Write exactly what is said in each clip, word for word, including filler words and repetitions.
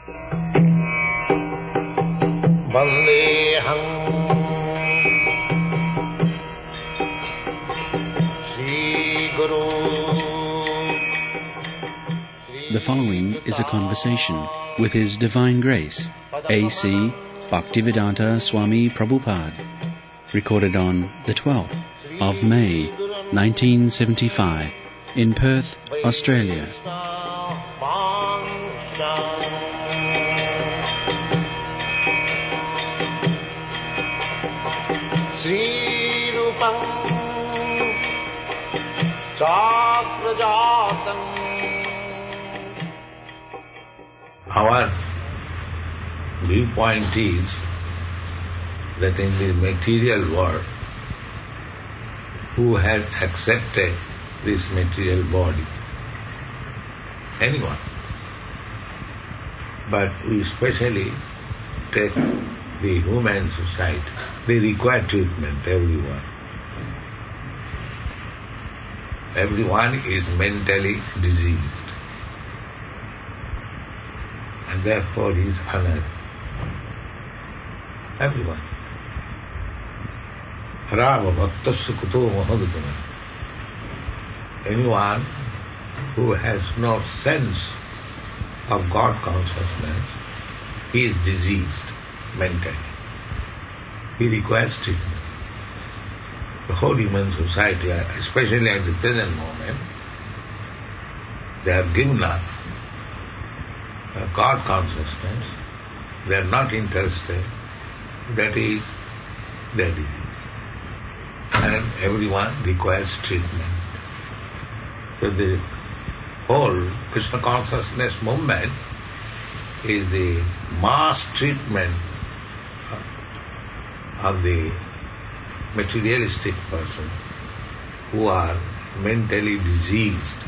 Vandeham Sri Guru. The following is a conversation with His Divine Grace, A C Bhaktivedanta Swami Prabhupada, recorded on the twelfth of May, nineteen seventy-five, in Perth, Australia. Sri Rupam Chakrajatam. Our viewpoint is that in the material world, who has accepted this material body? Anyone. But we especially take the human society. They require treatment, everyone. Everyone is mentally diseased. And therefore he is honored. Everyone. Rama bhaktasya kuto mahadutana. Anyone who has no sense of God consciousness, he is diseased mentally. He requires treatment. The whole human society, especially at the present moment, they have given up God consciousness. They are not interested. That is their disease. And everyone requires treatment. So the whole Krishna consciousness movement is the mass treatment of the materialistic person who are mentally diseased.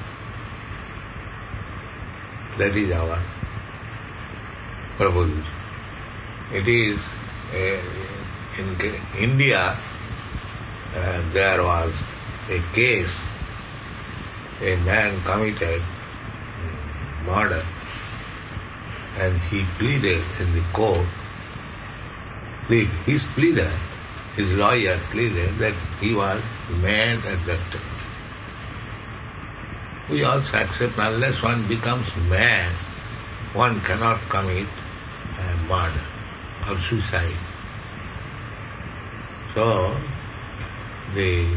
That is our proposition. It is uh, in India. Uh, there was a case, a man committed murder and he pleaded in the court. The, his pleader, his lawyer pleaded that he was mad at that time. We also accept unless one becomes mad, one cannot commit uh, murder or suicide. So, the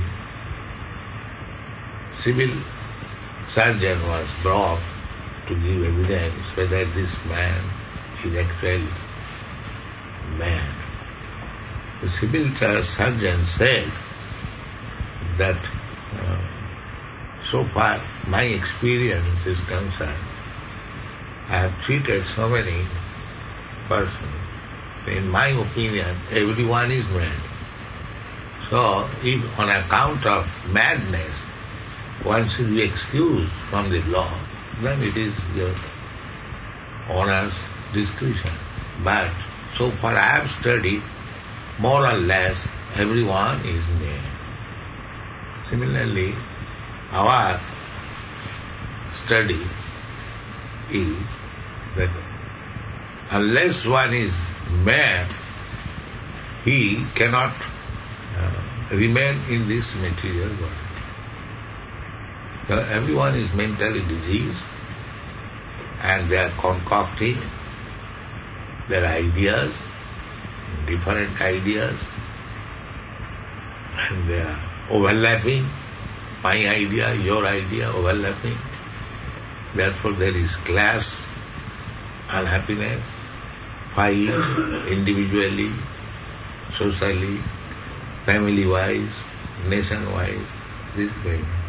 civil surgeon was brought to give evidence whether this man is actually mad. The civil surgeon said that uh, so far my experience is concerned, I have treated so many persons. In my opinion, everyone is mad. So, if on account of madness one should be excused from the law, then it is your honor's discretion. But so far I have studied, more or less everyone is mad. Similarly, our study is that unless one is mad, he cannot uh, remain in this material world. So everyone is mentally diseased and they are concocting their ideas, different ideas, and they are overlapping. My idea, your idea, overlapping. Therefore there is class, unhappiness, fight, individually, socially, family-wise, nation-wise, this is going on.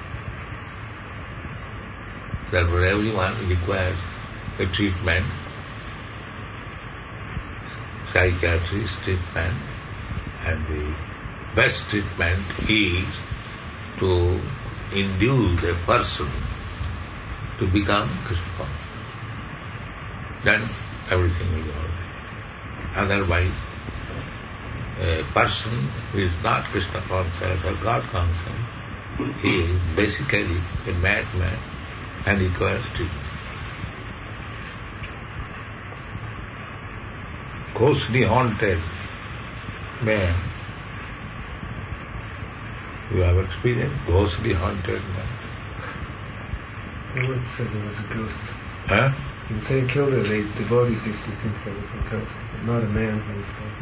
Therefore everyone requires a treatment, psychiatrist treatment, and the best treatment is to induce a person to become Krishna conscious. Then everything will be all right. Otherwise, a person who is not Krishna conscious or God conscious, he is basically a madman and requires treatment. ghostly haunted man. You have experienced ghostly haunted man? They would say there was a ghost. Huh? In Saint Kilda, they, devotees used to think there was a ghost, but not a man who was ghost.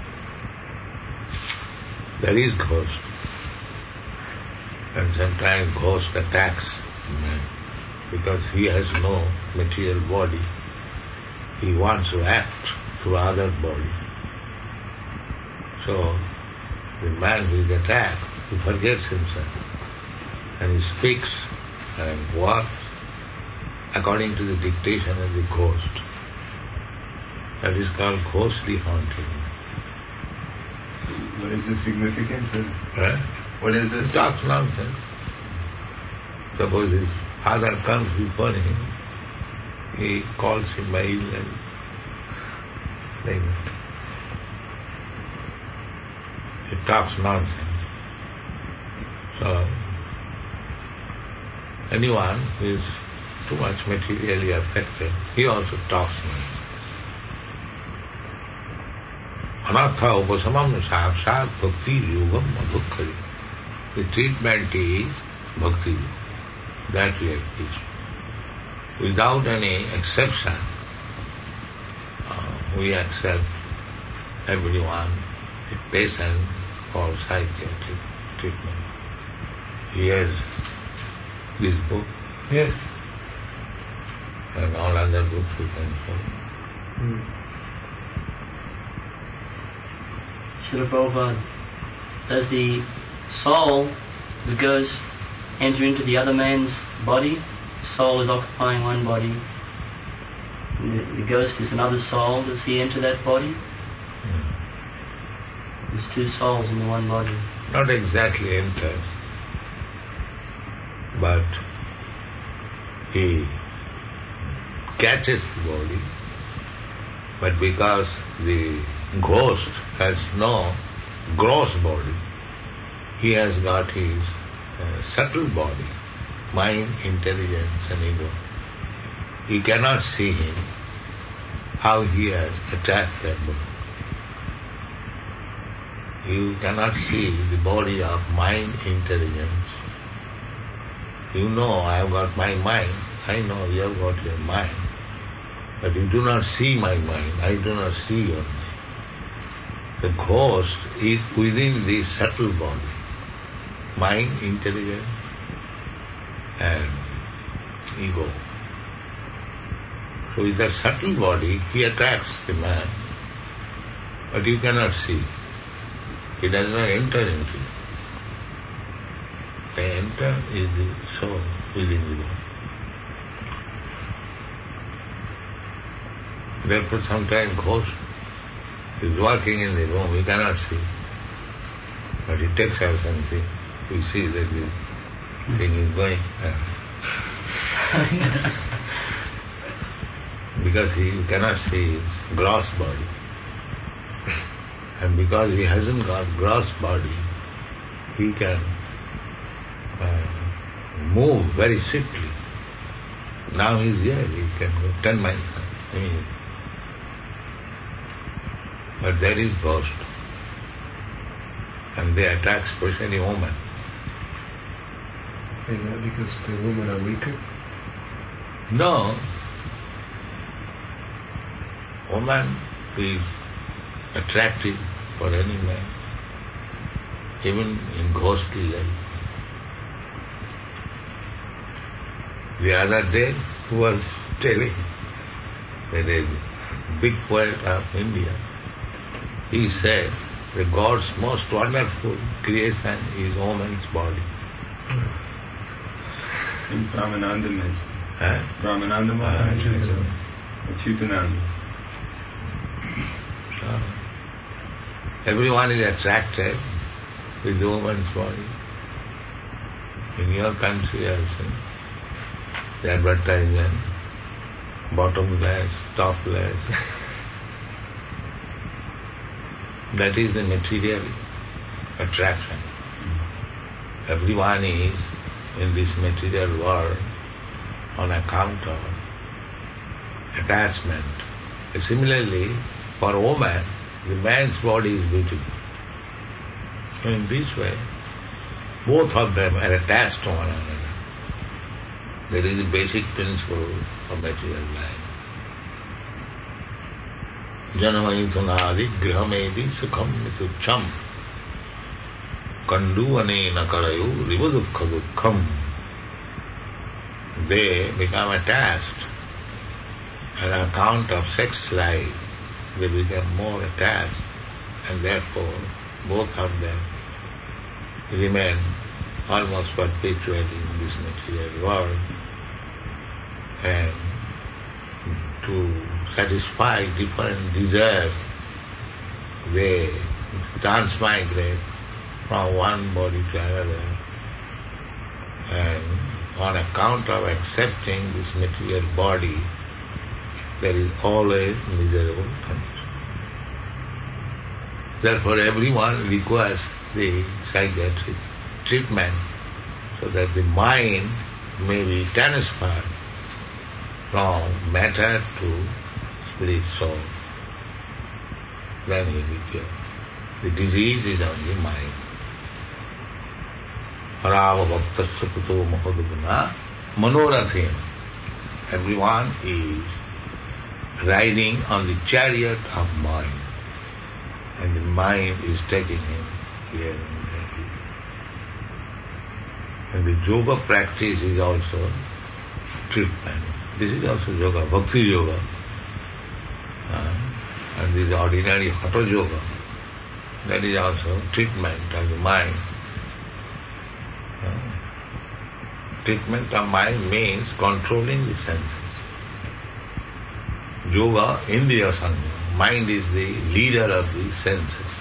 There is ghost. And sometimes ghost attacks man because he has no material body. He wants to act through other body. So the man who is attacked, he forgets himself and he speaks and walks according to the dictation of the ghost. That is called ghostly haunting. What is the significance of Right? What is this? He talks nonsense. Suppose his father comes before him, he calls him by ill name. Like that. He talks nonsense. So, anyone who is too much materially affected, he also talks nonsense. Anatha upasamam sakshat bhakti yogam madhukkari. The treatment is bhakti yoga. That we are teaching. Without any exception, uh, we accept everyone, a patient for psychiatric treatment. He has this book Yes. and all other books we can follow. Mm. Srila Prabhupada, does the soul, the ghost, enter into the other man's body? The soul is occupying one body. And the, the ghost is another soul. Does he enter that body? Hmm. There's two souls in the one body. Not exactly enters, but he catches the body, but because the ghost has no gross body, he has got his uh, subtle body, mind, intelligence and ego. You cannot see him, how he has attacked that body. You cannot see the body of mind, intelligence. You know, I have got my mind, I know you have got your mind, but you do not see my mind, I do not see your mind. The ghost is within the subtle body, mind, intelligence and ego. So with the subtle body, he attacks the man, but you cannot see. He does not enter into it. The enter is the soul within the body. Therefore sometimes ghost is walking in the room, we cannot see. But he takes out something, we see that the thing is going. Because he cannot see his gross body. And because he hasn't got gross body, he can uh, move very swiftly. Now he is here, he can go ten miles an hour. But there is ghost. And they attack especially women. Is that because the women are weaker? No. Woman is attractive for any man, even in ghostly life. The other day, who was telling that a big poet of India, he said the God's most wonderful creation is woman's body. In Brahmananda mentioned. Huh? Brahmananda Maharaj. Achyutananda. So, everyone is attracted with the woman's body. In your country also, the advertisement, bottomless, topless. That is the material attraction. Everyone is in this material world on account of attachment. Similarly, for a woman, the man's body is beautiful. In this way, both of them are attached to one another. That is the basic principle of material life. Janamayitanadi grihamedi sukham mitucham kandu anena karayu rivadukha dukkham. They become attached on account of sex life. They become more attached, and therefore both of them remain almost perpetually in this material world, and to satisfy different desires, they transmigrate from one body to another, and on account of accepting this material body, there is always miserable condition. Therefore everyone requires the psychiatric treatment so that the mind may be transferred from matter to spirit soul. Then he will be cured. The disease is on the mind. Parava bhaktasya puto mahoduguna manorathena. Everyone is riding on the chariot of mind, and the mind is taking him here and there. And the yoga practice is also treatment. This is also yoga, bhakti yoga. Uh, and this ordinary hatha yoga, that is also treatment of the mind. Uh, treatment of mind means controlling the senses. Yoga, Indriya Sangha. Mind is the leader of the senses.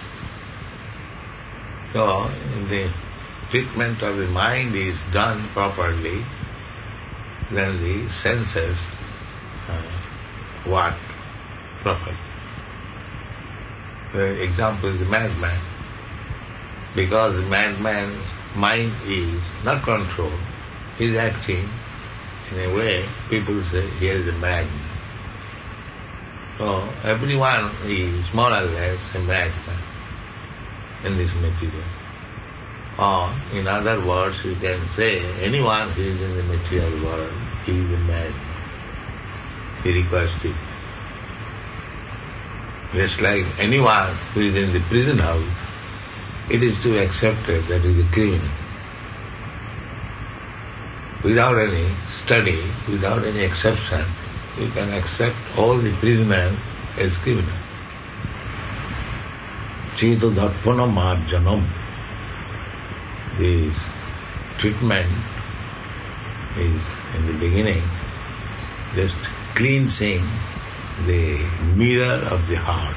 So, the treatment of the mind is done properly, then the senses uh, work properly. The example is the madman. Because the madman's mind is not controlled, he is acting in a way people say he is a madman. So everyone is more or less a madman in this material. Or in other words, you can say anyone who is in the material world, he is a madman. He requires treatment. Just like anyone who is in the prison house, it is to be accepted that he is a criminal. Without any study, without any exception, you can accept all the prisoners as criminals. Cheta dharpana marjanam. This treatment is in the beginning just cleansing the mirror of the heart.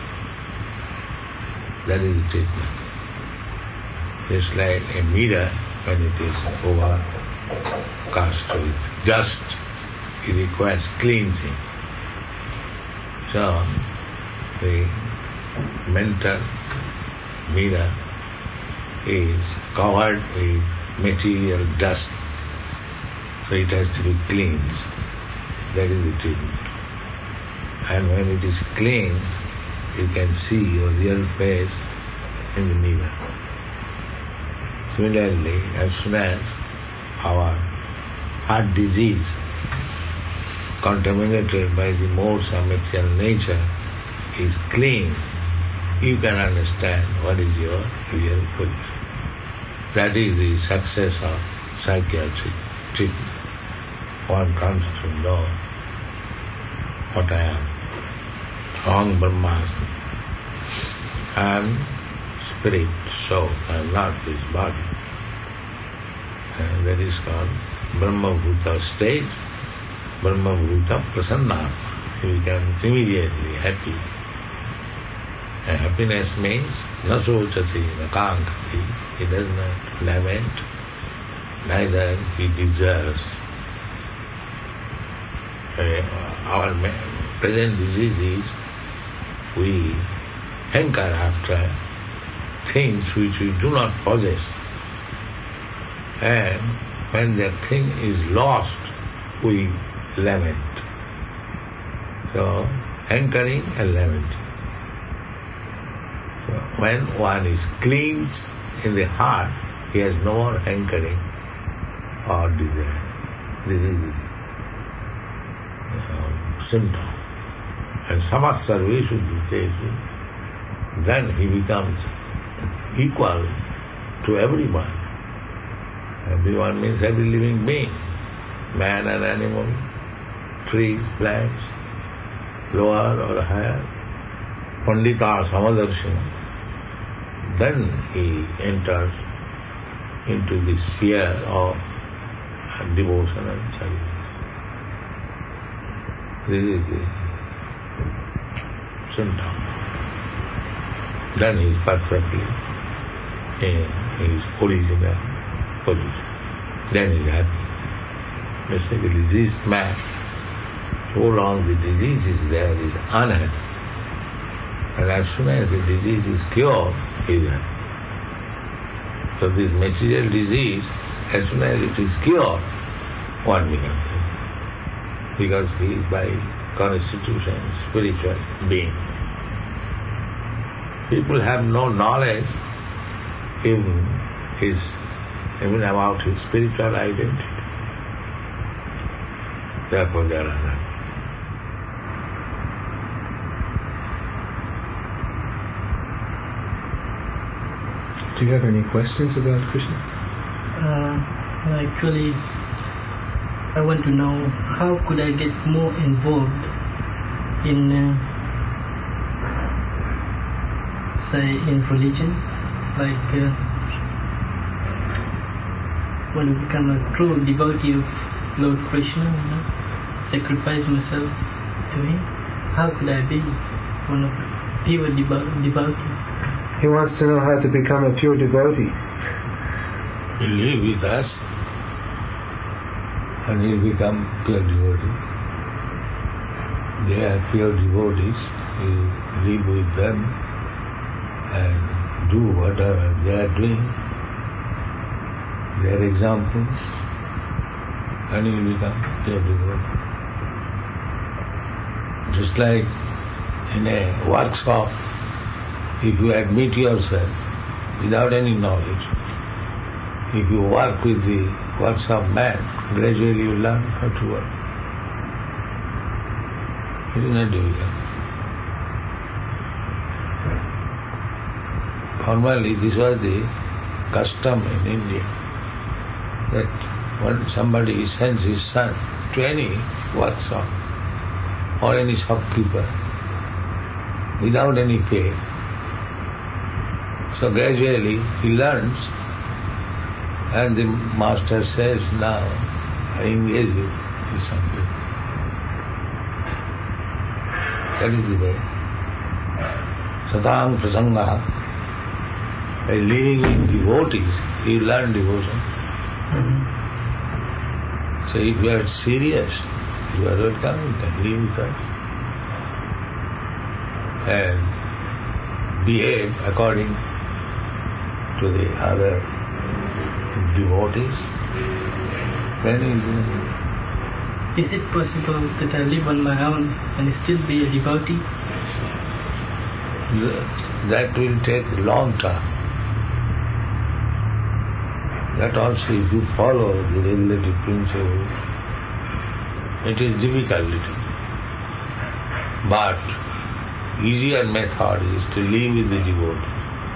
That is the treatment. Just like a mirror when it is overcast with dust, it requires cleansing. So, the mental mirror is covered with material dust, so it has to be cleansed. That is the treatment. And when it is cleansed, you can see your real face in the mirror. Similarly, as soon as our heart disease, contaminated by the modes of material nature, is cleansed, you can understand what is your real position. That is the success of psychiatric treatment. One comes to know what I am. Aham Brahmasmi. I am spirit, soul. I am not this body. And that is called Brahma Bhuta stage, Brahma Bhuta Prasannatma. He becomes immediately happy. And happiness means na sochati, na kankati. He does not lament, neither he deserves. Uh, our present disease is we hanker after things which we do not possess. And when that thing is lost, we lament. So, hankering and lamenting. when one is cleansed in the heart, he has no more hankering or desire. This is the uh, symptom. And samasarveshu bhuteshu, then he becomes equal to everyone. Everyone means every living being, man and animal, trees, plants, lower or higher, Pandita Samadarshina. Then he enters into the sphere of devotion and service. This is the symptom. Then he is perfectly in his original position. Then he is happy. Just like a diseased man, so long the disease is there, he is unhappy. And as soon as the disease is cured, he is happy. So this material disease, as soon as it is cured, one becomes happy. Because he is by constitution spiritual being. People have no knowledge even his even about his spiritual identity. Therefore they are unhappy. Do you have any questions about Krishna? Uh, actually, I want to know how could I get more involved in, uh, say, in religion, like uh, want to become a true devotee of Lord Krishna, you know, sacrifice myself to him. How could I be one of pure devo- devotee? He wants to know how to become a pure devotee. You live with us and you become pure devotee. They are pure devotees. You live with them and do whatever they are doing. Their examples, and you will become pure devotee. Just like in a workshop, if you admit yourself without any knowledge, if you work with the workshop man, gradually you learn how to work. It is not difficult. Formerly this was the custom in India, that when somebody sends his son to any workshop or any shopkeeper without any pay, so gradually he learns and the master says, now I engage you in something. That is the way. Satang prasanga. By living with devotees, you learn devotion. Mm-hmm. So if you are serious, you are welcome, you can live with us. And behave according to the other devotees. Then is it possible that I live on my own and still be a devotee? that will take a long time. That also, if you follow the regulative principles, it is difficult little. But easier method is to live with the devotee.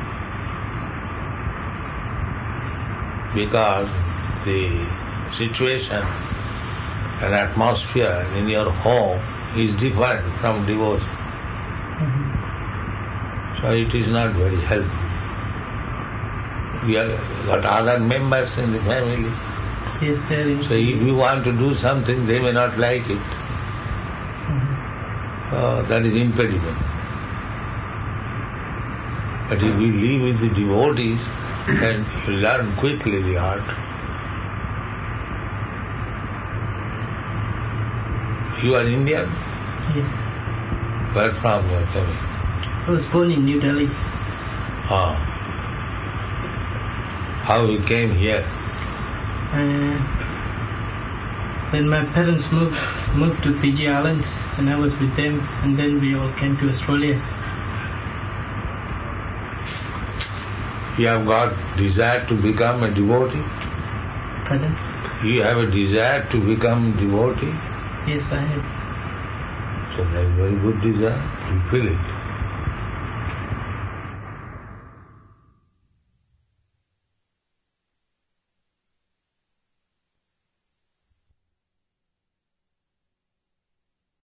Because the situation and atmosphere in your home is different from devotion. Mm-hmm. So it is not very helpful. We have got other members in the family. Yes, there is. So if you want to do something, they may not like it. Mm-hmm. Uh, that is impediment. But if you live with the devotees, then you learn quickly the art. You are Indian? Yes. Where from you are coming? I was born in New Delhi. Ah. How you came here? Uh, when my parents moved moved to Fiji Islands, and I was with them, and then we all came to Australia. You have got desire to become a devotee? Pardon? You have a desire to become devotee? Yes, I have. So that's very good desire. You feel it.